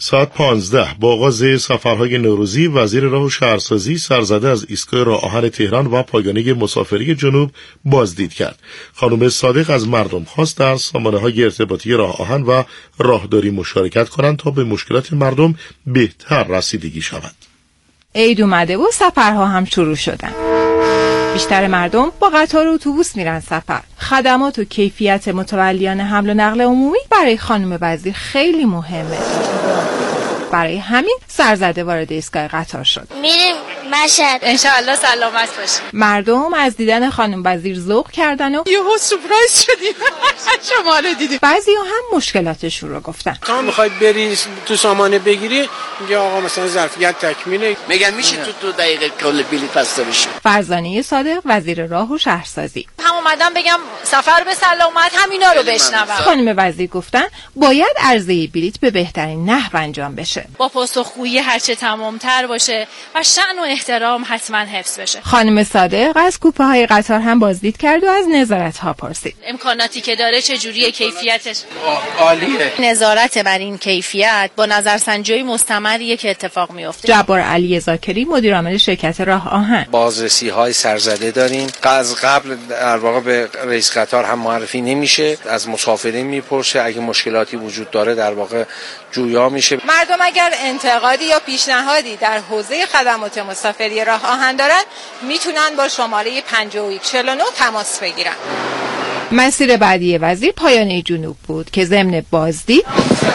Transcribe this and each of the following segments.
ساعت 15 با آغاز سفرهای نوروزی، وزیر راه و شهرسازی سرزده از ایستگاه راه آهن تهران و پایگانی مسافری جنوب بازدید کرد. خانم صادق از مردم خواست در سامانه‌های ارتباطی راه آهن و راهداری مشارکت کنند تا به مشکلات مردم بهتر رسیدگی شود. عید اومده و سفرها هم شروع شدن. بیشتر مردم با قطار و اتوبوس میرن سفر. خدمات و کیفیت متولیان حمل و نقل عمومی برای خانم وزیر خیلی مهمه. برای همین سرزده وارد ایستگاه قطار شد. میریم مشهد، انشاءالله سلامت باشیم. مردم از دیدن خانم وزیر ذوق کردن و یهو سورپرایز شدیم. شما رو دیدیم. بعضیا هم مشکلاتشون رو گفتن. تا میخواید بری تو سامانه بگیری، میگه آقا مثلا ظرفیت تکمیله. میگن میشه تو 2 دقیقه کل بلیط بسته بشه. فرزانه صادق وزیر راه و شهرسازی. هم اومدم بگم سفر به سلامت، همینا رو بشنوم. خانم وزیر گفتن باید عرضه بلیط به بهترین نحو انجام بشه. با پاسخگویی هرچه تمام‌تر باشه و شأن و احترام حتما حفظ بشه. خانم صادق از کوپه های قطار هم بازدید کرد و از نظارت ها پرسید. امکاناتی که داره چجوریه، کیفیتش؟ عالیه. نظارت بر این کیفیت با نظرسنجی مستمریه که اتفاق میفته. جبار علی ذاکری مدیر عامل شرکت راه آهن. بازرسی های سرزده داریم. از قبل در واقع به رئیس قطار هم معرفی نمیشه، از مسافرین میپرسه، اگه مشکلاتی وجود داره در واقع جویا میشه. مردم اگر انتقادی یا پیشنهادی در حوزه خدمات مسافری راه آهن دارن، میتونن با شماره 5149 تماس بگیرن. مسیر بعدی وزیر پایانه جنوب بود که ضمن بازدید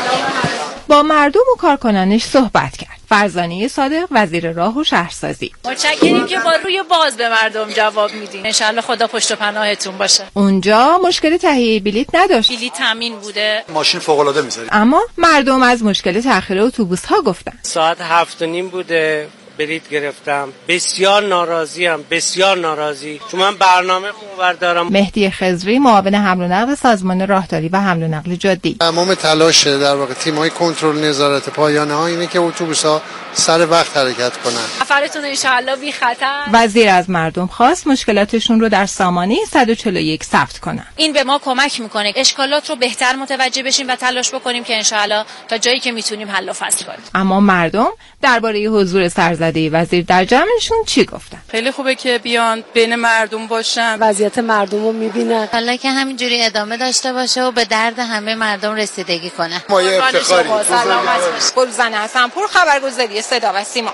با مردم و کارکنانش صحبت کرد. فرزانه صادق وزیر راه و شهرسازی. متشکریم که با روی باز به مردم جواب میدین. انشالله خدا پشت و پناهتون باشه. اونجا مشکل تهیه بلیط نداشت. بلیط تامین بوده. ماشین فوق العاده میذارید. اما مردم از مشکل تأخیر اتوبوس ها گفتن. ساعت 7:30 بوده بلیط گرفتم. بسیار ناراضی چون من برنامه اونور دارم. مهدی خضری معاون حمل و نقل سازمان راهداری و حمل و نقل جاده‌ای. تمام تلاش در واقع تیم‌های کنترل نظارت پایانه ها اینه که اتوبوس‌ها سر وقت حرکت کنن. سفرتون انشالله بی خطر. وزیر از مردم خواست مشکلاتشون رو در سامانه 141 ثبت کنن. این به ما کمک میکنه اشکالات رو بهتر متوجه بشیم و تلاش بکنیم که انشالله تا جایی که میتونیم حل و فصل کنیم. اما مردم درباره حضور سرزده وزیر در جمعشون چی گفتن؟ خیلی خوبه که بیان بین مردم باشن، وضعیت مردم رو میبینن. حالا که همینجوری ادامه داشته باشه و به درد همه مردم رسیدگی کنه. ما یه افتخاری. سلامت باشید. گلزن حسن‌پور، خبرگزاری صدا و سیما.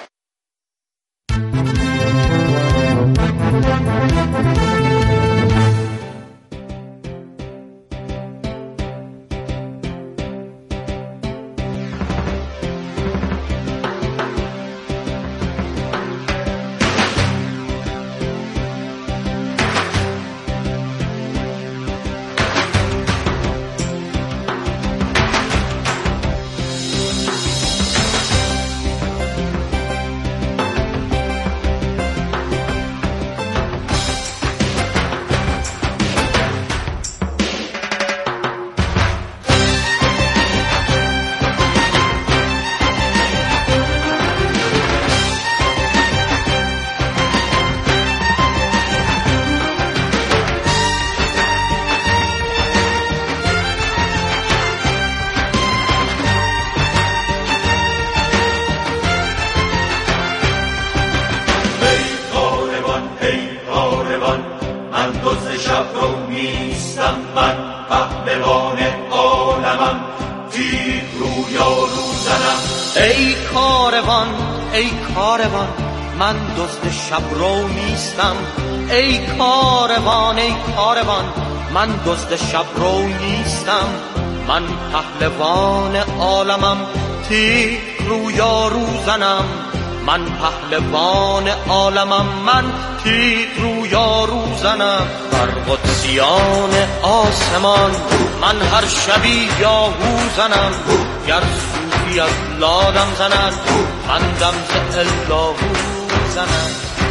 ای کاروان من دزد شب رو نیستم. ای کاروان من دزد شب رو نیستم. من پهلوان عالمم تیغ رو یارو زنم. من پهلوان عالمم من تیغ رو یارو زنم. بر قدسیان آسمان من هر شبی یاهو زنم. گر صوفی از لادم زنن من دم ز اللهو زنم.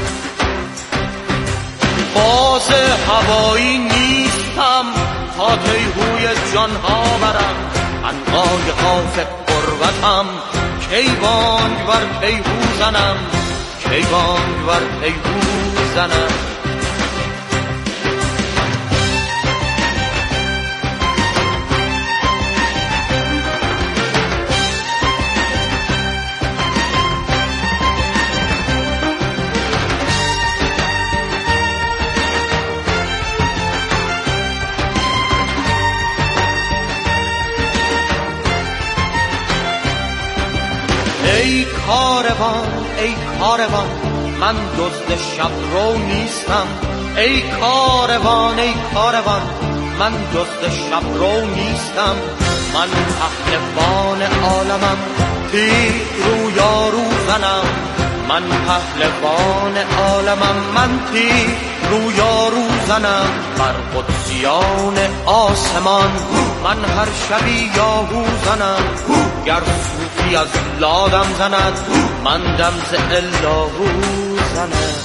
باز هوایی نیستم تا تیهوی جانها برم. عنقای قاف قربتم کیوان بر پیهو زنم. کیوان بر پیهو زنم. ای کاروان ای کاروان من دزد شب رو نیستم، ای کاروان ای کاروان من دزد شب رو نیستم، من پهلوان عالمم تیر رو یارو زنم، من پهلوان عالمم من تیر رو یارو زنم، بر قدسیان آسمان من هر شبی یاهو زنم، گر صوفی از لادم زند من دم ز اللهو زنم.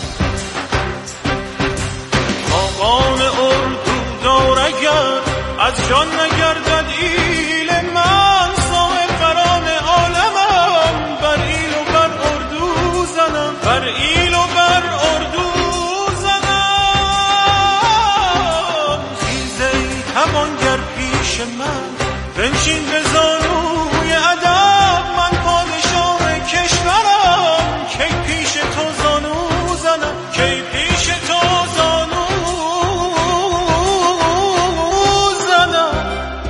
خاقان اردو دار اگر از جان نگردد ایل من، صاحب بران عالمم بر ایل و بر اردو زنم، بر ایل و بر اردو زنم. خیزه توانگر پیش من بنشین به زانوی ادب، من پادشاه کشورم کی پیش تو زانو زنم، کی پیش تو زانو زنم.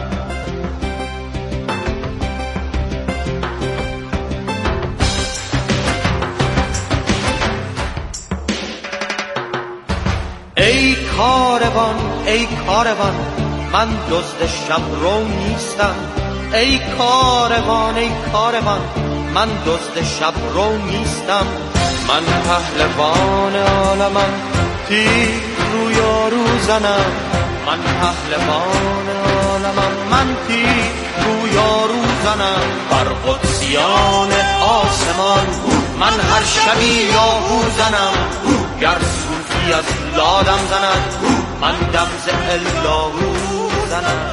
ای کاروان ای کاروان من دزد شب رو نیستم، ای کاروان ای کاروان من دزد شب رو نیستم، من پهلوان عالمم تیر رو یارو زنم، من پهلوان عالمم من تیر رو یارو زنم، بر قدسیان آسمان من هر شبی یاهو زنم، گر صوفی از لادم زند من دم ز اللهو زنم.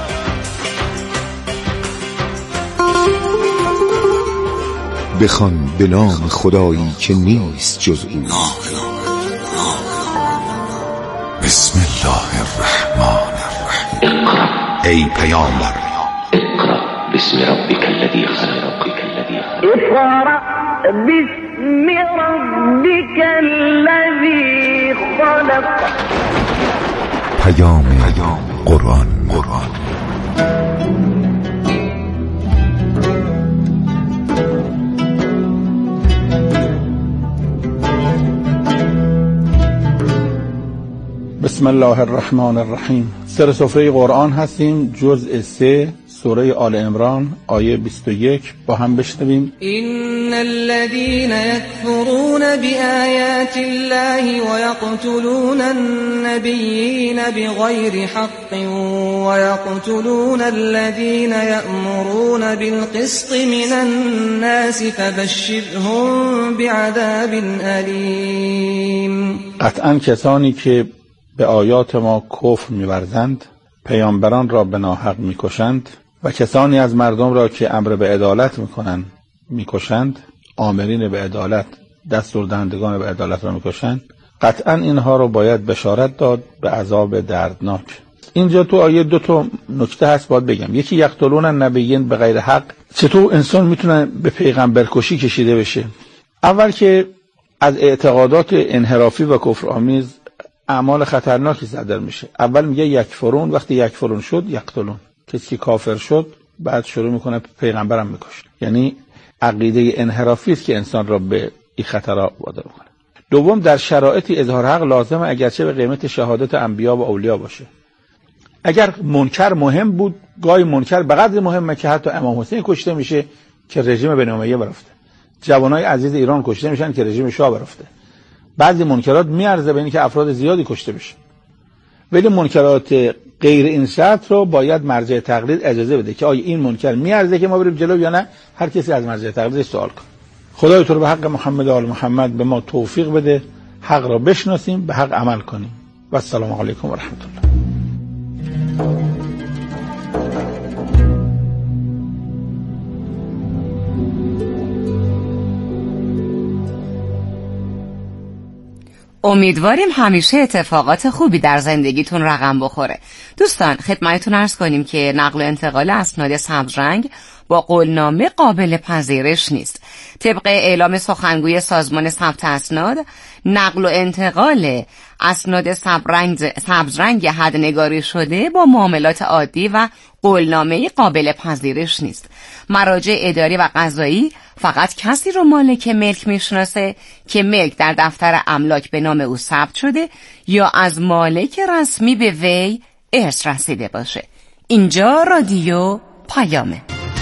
بخوان به نام خدایی که نیست جز او. بسم الله الرحمن الرحیم. ای پیامبر اقرأ باسم ربک الذی خلق. اقرأ باسم ربک الذی خلق. پیام قرآن. بسم الله الرحمن الرحیم. سر سفره قرآن هستیم، جزء 3 سوره آل عمران آیه 21. با هم بشنویم. ان الذين يكفرون بآيات الله ويقتلون النبيين بغير حق ويقتلون الذين يأمرون بالقسط من الناس فبشرهم بعذاب أليم. قطعا کسانی که به آیات ما کفر می‌ورزند، پیامبران را به ناحق می‌کشند و کسانی از مردم را که امر به عدالت می‌کشند، آمرین به عدالت، دستور دهندگان به عدالت را می‌کشند، قطعا اینها را باید بشارت داد به عذاب دردناک. اینجا تو آیه 2 تا نکته هست باید بگم. یکی یقتلون النبیین به غیر حق، چطور انسان میتونه به پیغمبر کشی کشیده بشه؟ اول که از اعتقادات انحرافی و کفرآمیز اعمال خطرناکی صادر میشه. اول میگه یکفرون، وقتی یکفرون شد یقتلون، کسی که کافر شد بعد شروع میکنه پیغمبرم میکشه. یعنی عقیده انحرافی است که انسان را به این خطرها وادار میکنه. دوم، در شرایطی اظهار حق لازمه، اگرچه به قیمت شهادت انبیا و اولیا باشه. اگر منکر مهم بود، گاهی منکر به قدر مهمه که حتی امام حسین کشته میشه که رژیم بنی امیه برافته، جوانای عزیز ایران کشته میشن که رژیم شاه برافته. بعضی منکرات میارزه به اینکه افراد زیادی کشته بشه، ولی منکرات غیر این شرط رو باید مرجع تقلید اجازه بده که آیا این منکر میارزه که ما بریم جلو یا نه. هر کسی از مرجع تقلیدش سوال کنه. خدای تو رو به حق محمد و آل محمد به ما توفیق بده، حق را بشناسیم، به حق عمل کنیم. و السلام علیکم و رحمت الله. امیدواریم همیشه اتفاقات خوبی در زندگیتون رقم بخوره. دوستان خدمتتون عرض کنیم که نقل و انتقال اسناد سبز رنگ با قولنامه قابل پذیرش نیست. طبق اعلام سخنگوی سازمان ثبت اسناد، نقل و انتقال اسناد سبزرنگ حدنگاری شده با معاملات عادی و قولنامه‌ای قابل پذیرش نیست. مراجع اداری و قضایی فقط کسی رو مالک ملک میشناسه که ملک در دفتر املاک به نام او ثبت شده یا از مالک رسمی به وی ارث رسیده باشه. اینجا رادیو پیامه.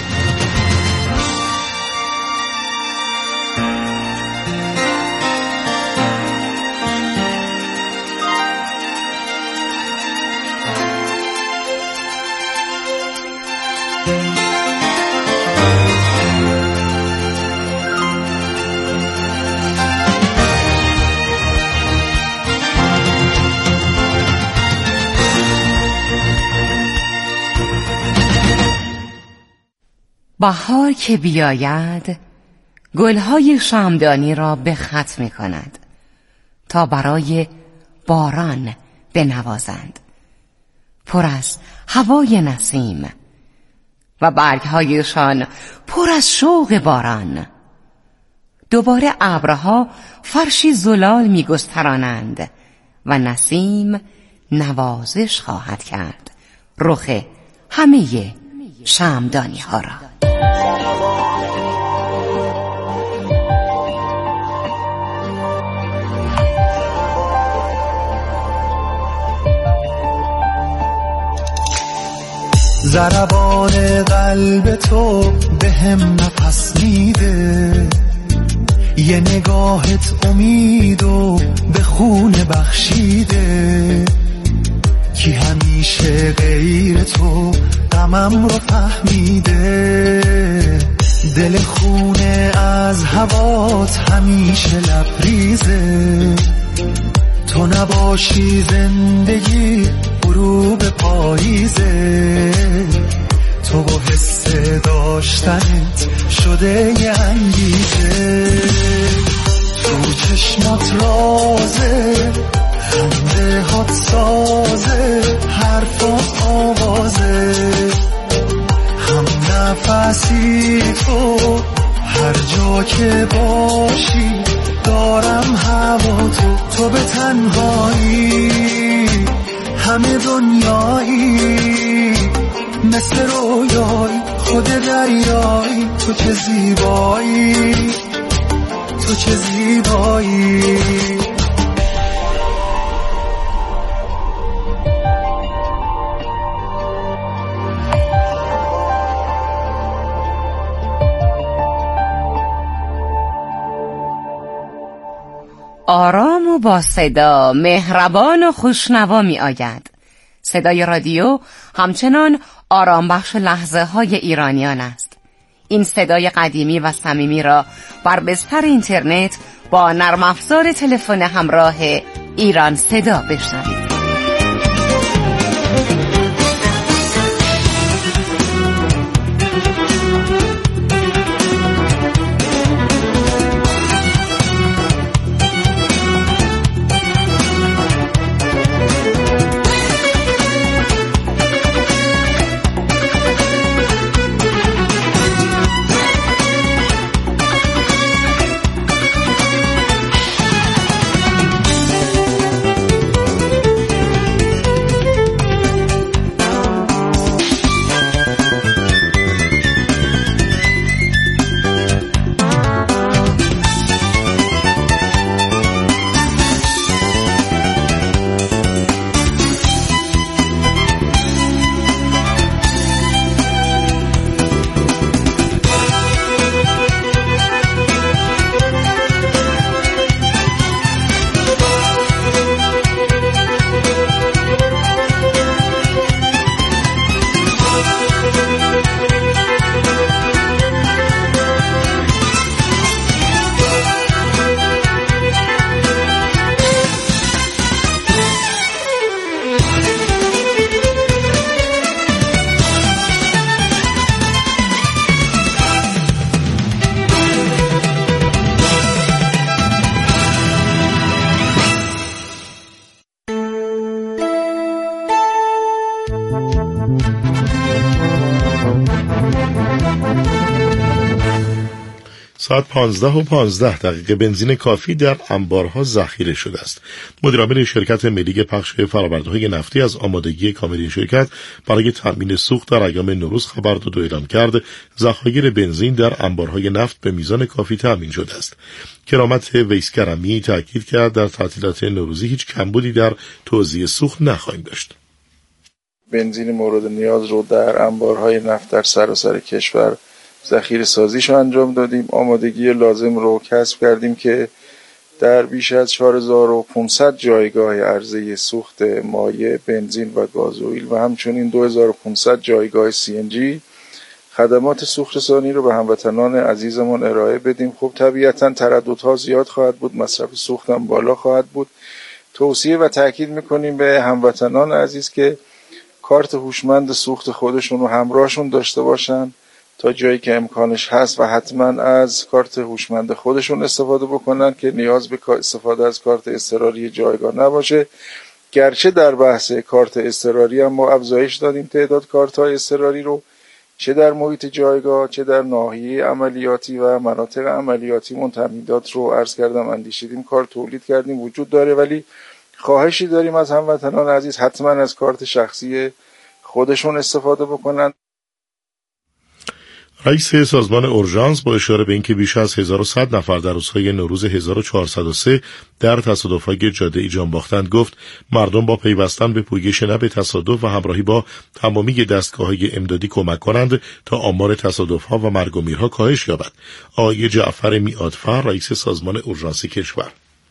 بهار که بیاید گلهای شمعدانی را به خط می کند تا برای باران بنوازند، پر از هوای نسیم و برگهایشان پر از شوق باران. دوباره ابرها فرشی زلال می گسترانند و نسیم نوازش خواهد کرد رخ همه شمعدانی ها را. ضربان قلب تو به هم نفس میده، یه نگاهت امید و به خون بخشیده، کی همیشه غیر تو غمم رو فهمیده، دل خونه از هوات همیشه لبریزه، تو نباشی زندگی غروب پاییزه، تو با حس داشتنت شده یه انگیزه، تو چشمات رازه، خنده هات سازه، حرفات آوازه، هم نفسی تو، هر جا که باشی دارم هوا تو به تنهایی همه دنیایی، مثل رویایی خود دریایی، تو چه زیبایی، تو چه زیبایی. آرام و با صدا، مهربان و خوشنوا می آید. صدای رادیو همچنان آرام بخش لحظه های ایرانیان است. این صدای قدیمی و صمیمی را بر بستر اینترنت با نرم افزار تلفن همراه ایران صدا بشنوید. ساعت 15:15 بنزین کافی در انبارها ذخیره شده است. مدیرعامل شرکت ملی پخش فرآورده‌های نفتی از آمادگی کامل این شرکت برای تأمین سوخت در ایام نوروز خبر داد و اعلام کرد ذخایر بنزین در انبارهای نفت به میزان کافی تأمین شده است. کرامت ویسکرمی تاکید کرد در تعطیلات نوروزی هیچ کمبودی در توزیع سوخت نخواهیم داشت. بنزین مورد نیاز رو در انبارهای نفت در سراسر کشور ذخیره سازیش رو انجام دادیم. آمادگی لازم رو کسب کردیم که در بیش از 4500 جایگاه عرضه سوخت مایع بنزین و گازوئیل و همچنین 2500 جایگاه CNG خدمات سوخت رسانی رو به هموطنان عزیزمون ارائه بدیم. خب طبیعتاً ترددها زیاد خواهد بود، مصرف سوخت هم بالا خواهد بود. توصیه و تاکید میکنیم به هموطنان عزیز که کارت هوشمند سوخت خودشون رو همراهشون داشته باشن تا جایی که امکانش هست و حتما از کارت هوشمند خودشون استفاده بکنن که نیاز به استفاده از کارت اضطراری جایگاه نباشه. گرچه در بحث کارت اضطراری هم ما افزایش دادیم تعداد کارت‌های اضطراری رو، چه در محیط جایگاه چه در ناحیه عملیاتی و مناطق عملیاتی تمهیدات رو عرض کردم اندیشیدیم، کارت تولید کردیم، وجود داره. ولی خواهشی داریم از هموطنان عزیز حتما از کارت شخصی خودشون استفاده بکنن. رئیس سازمان اورژانس با اشاره به اینکه بیش از 1100 نفر در روزهای نوروز 1403 در تصادف‌های جاده‌ای جان باختند گفت مردم با پیوستن به پویش نه به تصادف و همراهی با تمامی دستگاه‌های امدادی کمک کنند تا آمار تصادف‌ها و مرگ و میرها کاهش یابد. آقای جعفر میعادفر رئیس سازمان اورژانس کشور: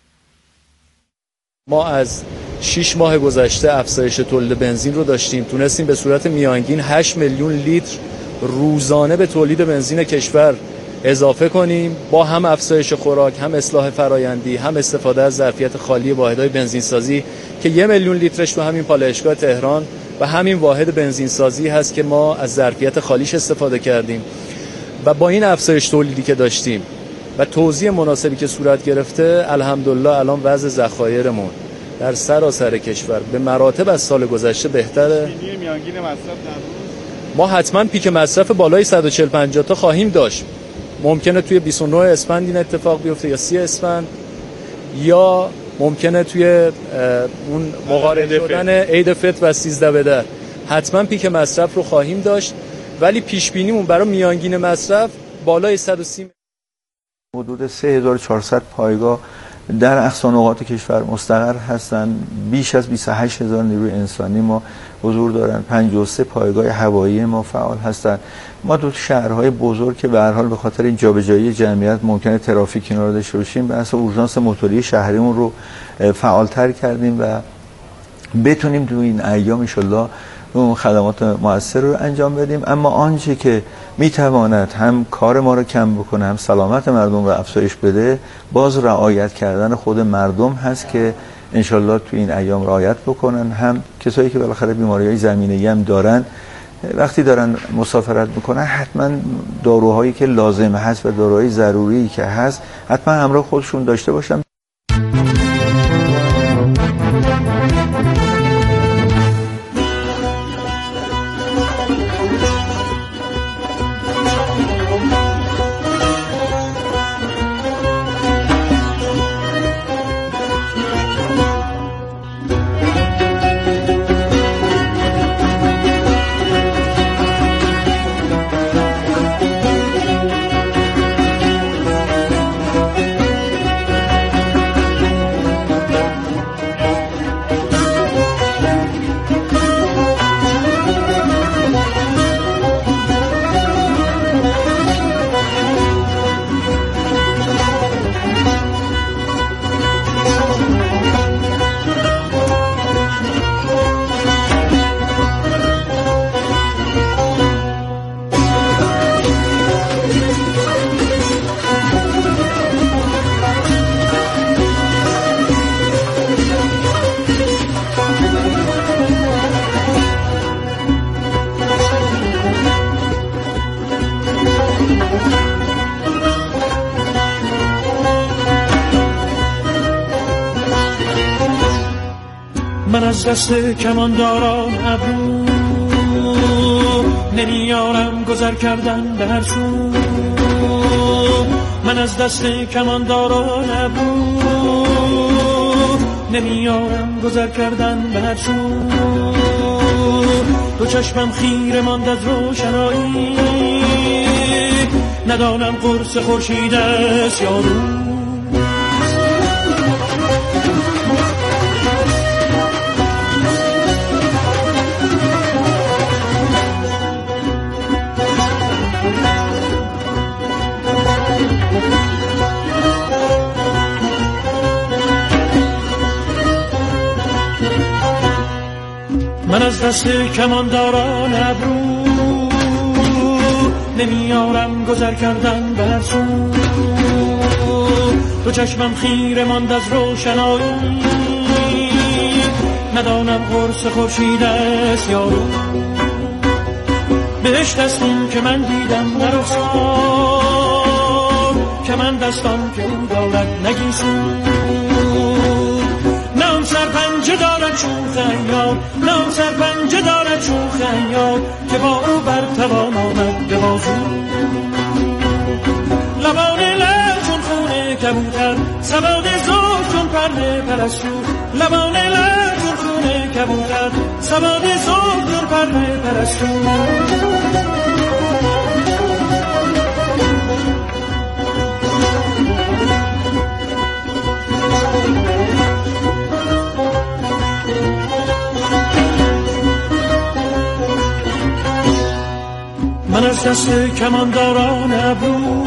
ما از 6 ماه گذشته افزایش تولید بنزین رو داشتیم، تونستیم به صورت میانگین 8 میلیون لیتر روزانه به تولید بنزین کشور اضافه کنیم، با هم افزایش خوراک، هم اصلاح فرایندی، هم استفاده از ظرفیت خالی واحدهای بنزینسازی که 1 میلیون لیترش تو همین پالایشگاه تهران و همین واحد بنزینسازی هست که ما از ظرفیت خالیش استفاده کردیم. و با این افزایش تولیدی که داشتیم و توزیع مناسبی که صورت گرفته، الحمدلله الان وضع ذخایرمون در سراسر کشور به مراتب از سال گذشته بهتره. ما حتما پیک مصرف بالای 140-150 تا خواهیم داشت. ممکنه توی 29 اسفند این اتفاق بیفته یا 30 اسفند، یا ممکنه توی اون مقارنه شدن عید فطر و 13 بدر حتما پیک مصرف رو خواهیم داشت. ولی پیش بینیمون برای میانگین مصرف بالای 130. حدود 3400 پایگاه در اقصانقاط کشور مستقر هستند. بیش از 28000 نیروی انسانی ما حضور دارند. 53 پایگاه هوایی ما فعال هستند. ما دو شهرهای بزرگ که به هر حال به خاطر این جابجایی جمعیت ممکنه ترافیک اینا رو داشته باشیم، بحث اورژانس موتوری شهریمون رو فعالتر کردیم و بتونیم تو این ایام ان شاءالله اون خدمات مؤثر رو انجام بدیم. اما آنچه که میتواند هم کار ما رو کم بکنه هم سلامت مردم رو افزایش بده، باز رعایت کردن خود مردم هست که انشالله تو این ایام رعایت بکنن. هم کسایی که بالاخره بیماری‌های زمینه‌ای هم دارن وقتی دارن مسافرت میکنن حتما داروهایی که لازم هست و داروهای ضروری که هست حتما همراه خودشون داشته باشن. من از دست کمانداران ابرو نمیارم گذر کردن به هر سو، من از دست کمانداران ابرو نمیارم گذر کردن به هر سو. دو چشمم خیره ماند از روشنایی، ندانم قرص خورشید است یا روز. من از دست کمانداران ابرو نمیارم گذر کردن به هر سو. دو چشمم خیره ماند از روشنایی، ندانم قرص خورشید است یا روز. بهشت است این که من دیدم در رخسار، که من دستان که او دارد نگیسون. نه اون سرپنجه دارد چون خیار، نه اون سرپنجه دارد چون خیار، که با او بر توان آمد به بازو. لبان لب چون خون کبوتر، سواد زلف چون پرده پرستو. لبان لب چون خون کبوتر، سواد زلف چون پرده پرستو. من از دست کمانداران ابرو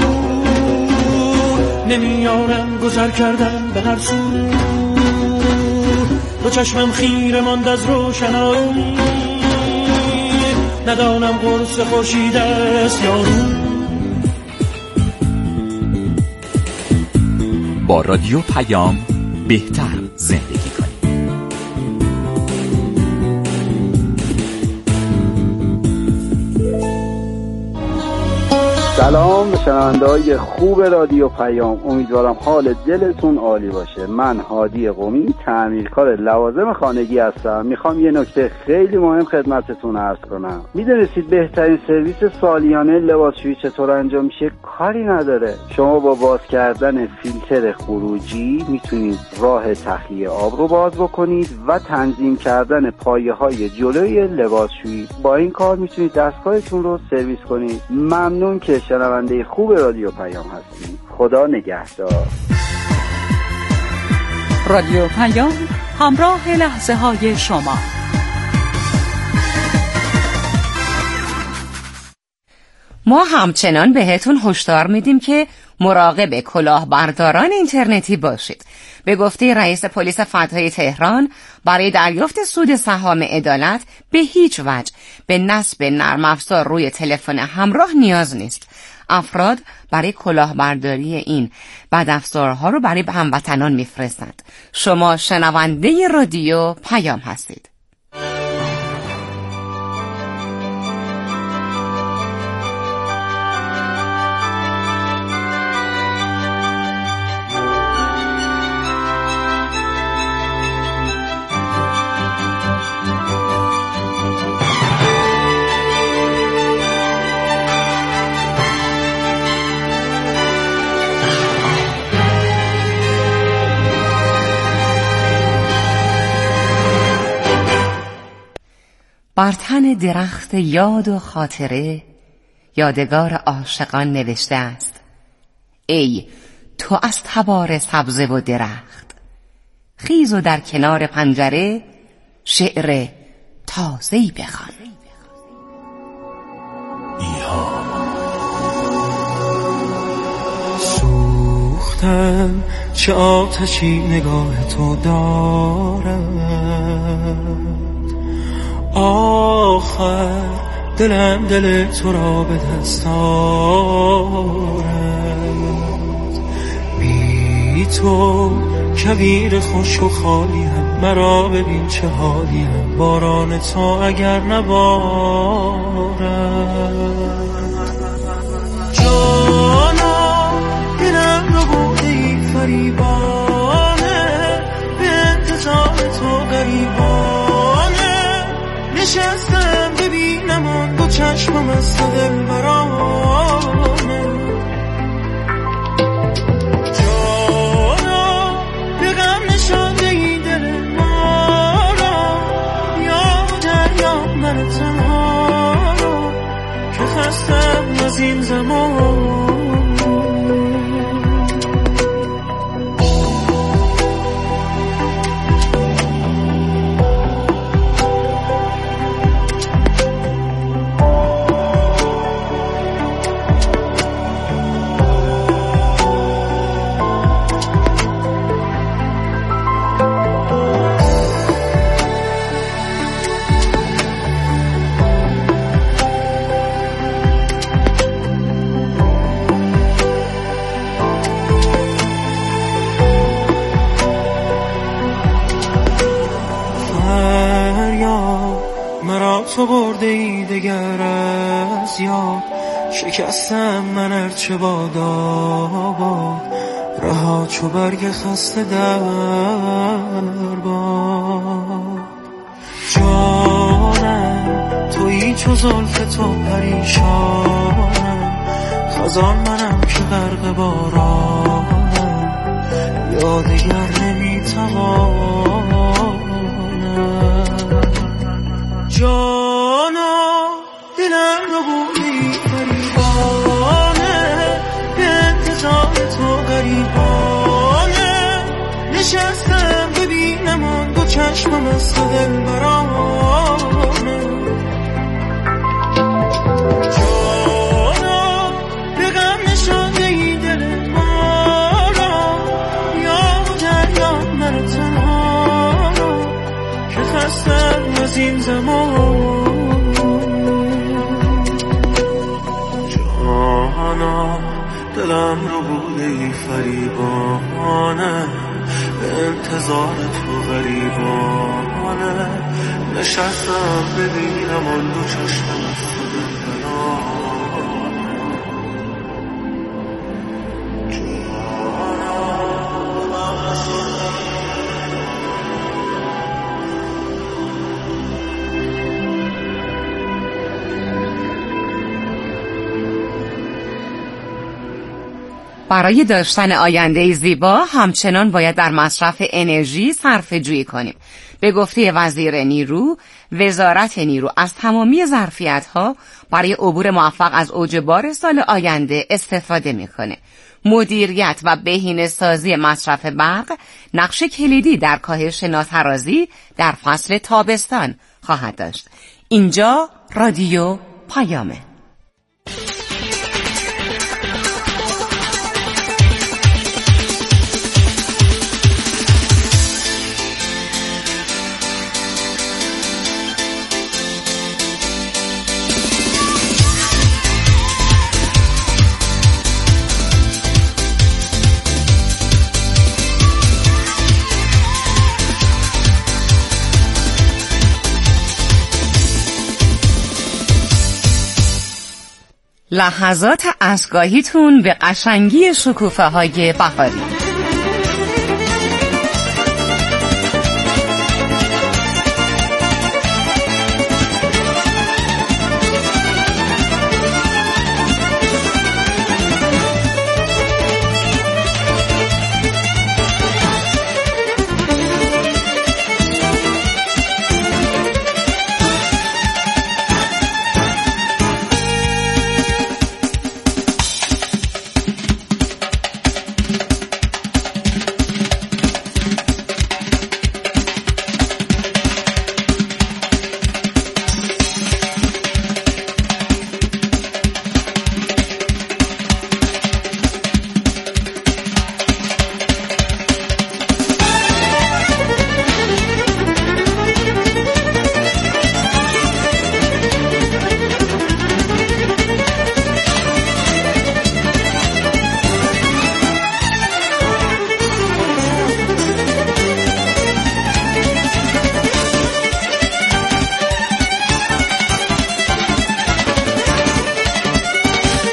نمیارم گذر کردن به هر سو. دو چشمم خیره ماند از روشنایی، ندانم قرص خورشید است یا روز. با رادیو پیام بهتر زندگی کنید. سلام به شنونده‌های خوب رادیو پیام، امیدوارم حال دلتون عالی باشه. من هادی قمی، تعمیرکار لوازم خانگی هستم. میخوام یه نکته خیلی مهم خدمتتون عرض کنم. میدونستید بهترین سرویس سالیانه لباسشویی چطور انجام میشه؟ کاری نداره. شما با باز کردن فیلتر خروجی میتونید راه تخلیه آب رو باز بکنید و تنظیم کردن پایه‌های جلوی لباسشویی. با این کار میتونید دستگاهتون رو سرویس کنید. ممنون که شنونده خوب رادیو پیام هستید. خدا نگهدار. رادیو پیام، همراه لحظه های شما. ما همچنان بهتون هشدار میدیم که مراقب کلاهبرداران اینترنتی باشید. به گفته رئیس پلیس فتحی تهران، برای دریافت سود سهام عدالت به هیچ وجه به نصب نرم افزار روی تلفن همراه نیاز نیست. افراد برای کلاهبرداری این بدافزارها رو برای هموطنان میفرستند. شما شنونده رادیو پیام هستید. بر تن درخت یاد و خاطره یادگار عاشقان نوشته است: ای تو از تبار سبزه و درخت، خیز و در کنار پنجره شعر تازه‌ای بخوان. سوختم چه آتشی نگاه تو دارم، آخر دلم دل تو را به دست آرد. بی تو کویر خشک و خالیم، مرا ببین چه حالیم، باران تو اگر نبارد. جانا دلم رو بوده ای فریبانه، به انتظار تو غریبانه، نشستم ببینم دو چشمم از تو دل برانه. نشستم از این زمان. تو برده ای دگر از یاد، شکستم من ارچه باد آباد، رها چو برگ خسته در باد. جانم تویی چو زلف تو پریشانم، خزان منم که غرق بارانم، یا دگر نمیتوانم. جانا دلم رو بودی فریبانه، به انتظار تو غریبانه، نشستم ببینم آن دو چشمم از تو دل برانه. جانا به غم نشانده ای دل ما را، یا دریا من تنها را، که خستم از این زمان. جانا دلم رو بوده فریبانه، به انتظار تو غریبانه، نشستم ببینم آن دو چشمم از تو دل برای داشتن آینده زیبا همچنان باید در مصرف انرژی صرفه جویی کنیم. به گفته وزیر نیرو، وزارت نیرو از تمامی ظرفیت‌ها برای عبور موفق از اوج بار سال آینده استفاده می‌کنه. مدیریت و بهینه‌سازی مصرف برق نقش کلیدی در کاهش ناترازی در فصل تابستان خواهد داشت. اینجا رادیو پیامه. لحظات ازگاهیتون به قشنگی شکوفه های بهاری.